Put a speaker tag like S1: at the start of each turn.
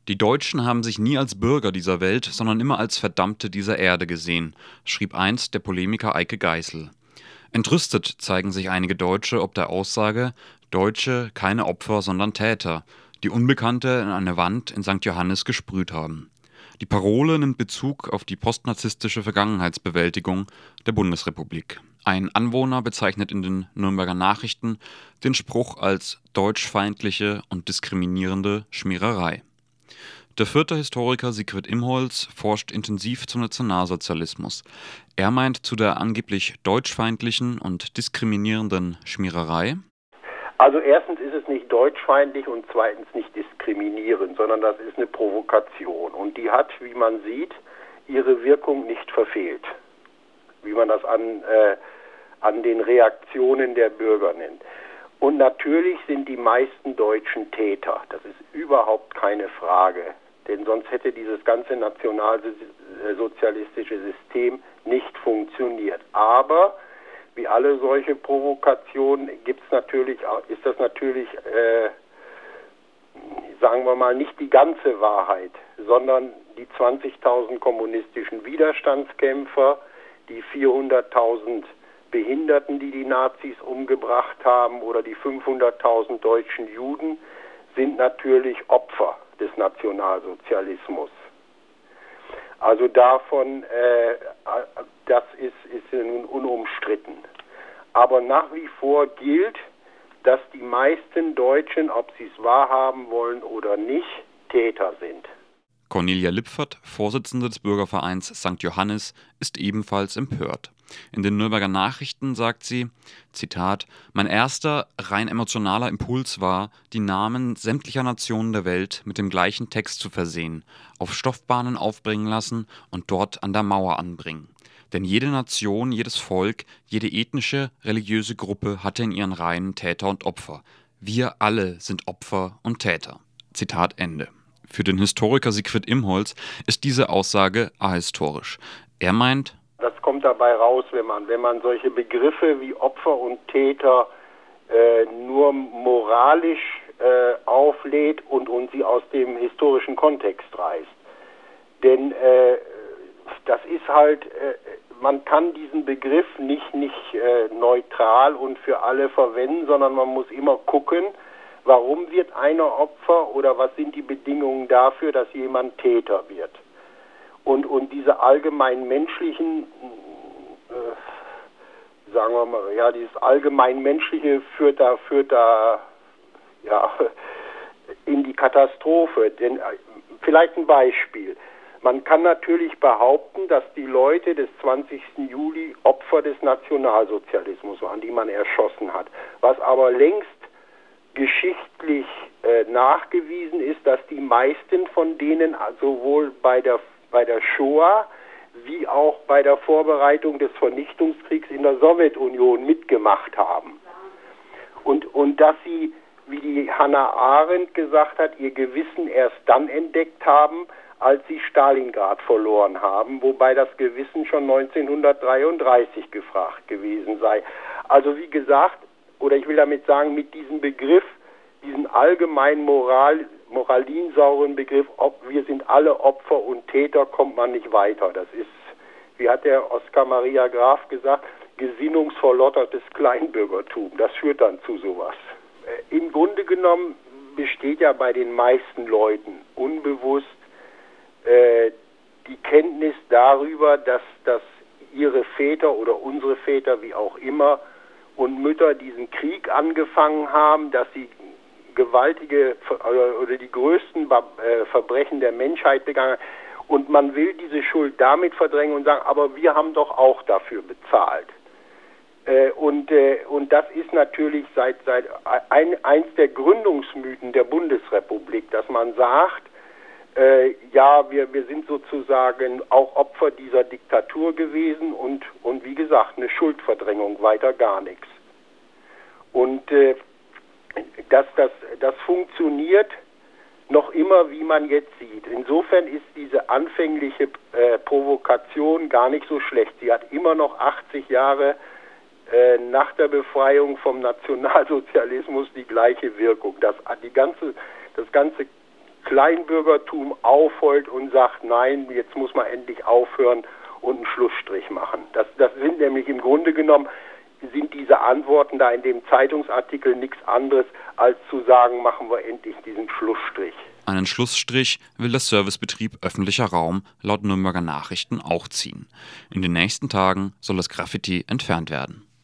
S1: Die Deutschen haben sich nie als Bürger dieser Welt, sondern immer als Verdammte dieser Erde gesehen, schrieb einst der Polemiker Eike Geisel. Entrüstet zeigen sich einige Deutsche ob der Aussage, Deutsche keine Opfer, sondern Täter, die Unbekannte in eine Wand in St. Johannes gesprüht haben. Die Parole nimmt Bezug auf die postnazistische Vergangenheitsbewältigung der Bundesrepublik. Ein Anwohner bezeichnet in den Nürnberger Nachrichten den Spruch als deutschfeindliche und diskriminierende Schmiererei. Der vierte Historiker Sigrid Imholz forscht intensiv zum Nationalsozialismus. Er meint zu der angeblich deutschfeindlichen und diskriminierenden Schmiererei:
S2: Also erstens ist es nicht deutschfeindlich und zweitens nicht diskriminierend, sondern das ist eine Provokation. Und die hat, wie man sieht, ihre Wirkung nicht verfehlt, wie man das an den Reaktionen der Bürger nennt. Und natürlich sind die meisten Deutschen Täter, das ist überhaupt keine Frage, denn sonst hätte dieses ganze nationalsozialistische System nicht funktioniert. Aber wie alle solche Provokationen ist das natürlich, sagen wir mal, nicht die ganze Wahrheit, sondern die 20.000 kommunistischen Widerstandskämpfer, die 400.000 Behinderten, die die Nazis umgebracht haben, oder die 500.000 deutschen Juden sind natürlich Opfer des Nationalsozialismus. Also davon, das ist nun unumstritten. Aber nach wie vor gilt, dass die meisten Deutschen, ob sie es wahrhaben wollen oder nicht, Täter sind.
S1: Cornelia Lipfert, Vorsitzende des Bürgervereins St. Johannes, ist ebenfalls empört. In den Nürnberger Nachrichten sagt sie, Zitat, mein erster, rein emotionaler Impuls war, die Namen sämtlicher Nationen der Welt mit dem gleichen Text zu versehen, auf Stoffbahnen aufbringen lassen und dort an der Mauer anbringen. Denn jede Nation, jedes Volk, jede ethnische, religiöse Gruppe hatte in ihren Reihen Täter und Opfer. Wir alle sind Opfer und Täter. Zitat Ende. Für den Historiker Sigrid Imholz ist diese Aussage ahistorisch. Er meint,
S2: das kommt dabei raus, wenn man solche Begriffe wie Opfer und Täter nur moralisch auflädt und sie aus dem historischen Kontext reißt. Denn das ist halt, man kann diesen Begriff nicht neutral und für alle verwenden, sondern man muss immer gucken, warum wird einer Opfer oder was sind die Bedingungen dafür, dass jemand Täter wird. Und diese allgemein menschlichen, sagen wir mal, ja, dieses allgemein menschliche führt da ja, in die Katastrophe. Denn vielleicht ein Beispiel. Man kann natürlich behaupten, dass die Leute des 20. Juli Opfer des Nationalsozialismus waren, die man erschossen hat. Was aber längst geschichtlich nachgewiesen ist, dass die meisten von denen sowohl bei der Shoah wie auch bei der Vorbereitung des Vernichtungskriegs in der Sowjetunion mitgemacht haben. Und dass sie, wie die Hannah Arendt gesagt hat, ihr Gewissen erst dann entdeckt haben, als sie Stalingrad verloren haben, wobei das Gewissen schon 1933 gefragt gewesen sei. Also wie gesagt, oder ich will damit sagen, mit diesem Begriff, diesen allgemein moralinsauren Begriff, wir sind alle Opfer und Täter, kommt man nicht weiter. Das ist, wie hat der Oskar Maria Graf gesagt, gesinnungsverlottertes Kleinbürgertum. Das führt dann zu sowas. Im Grunde genommen besteht ja bei den meisten Leuten unbewusst die Kenntnis darüber, dass ihre Väter oder unsere Väter, wie auch immer, und Mütter diesen Krieg angefangen haben, dass sie gewaltige oder die größten Verbrechen der Menschheit begangen haben. Und man will diese Schuld damit verdrängen und sagen, aber wir haben doch auch dafür bezahlt. Und das ist natürlich seit eins der Gründungsmythen der Bundesrepublik, dass man sagt, ja, wir sind sozusagen auch Opfer dieser Diktatur gewesen und wie gesagt, eine Schuldverdrängung, weiter gar nichts. Und das funktioniert noch immer, wie man jetzt sieht. Insofern ist diese anfängliche Provokation gar nicht so schlecht. Sie hat immer noch 80 Jahre nach der Befreiung vom Nationalsozialismus die gleiche Wirkung. Das ganze Kleinbürgertum aufheult und sagt, nein, jetzt muss man endlich aufhören und einen Schlussstrich machen. Das sind nämlich im Grunde genommen, sind diese Antworten da in dem Zeitungsartikel nichts anderes, als zu sagen, machen wir endlich diesen Schlussstrich.
S1: Einen Schlussstrich will der Servicebetrieb öffentlicher Raum laut Nürnberger Nachrichten auch ziehen. In den nächsten Tagen soll das Graffiti entfernt werden.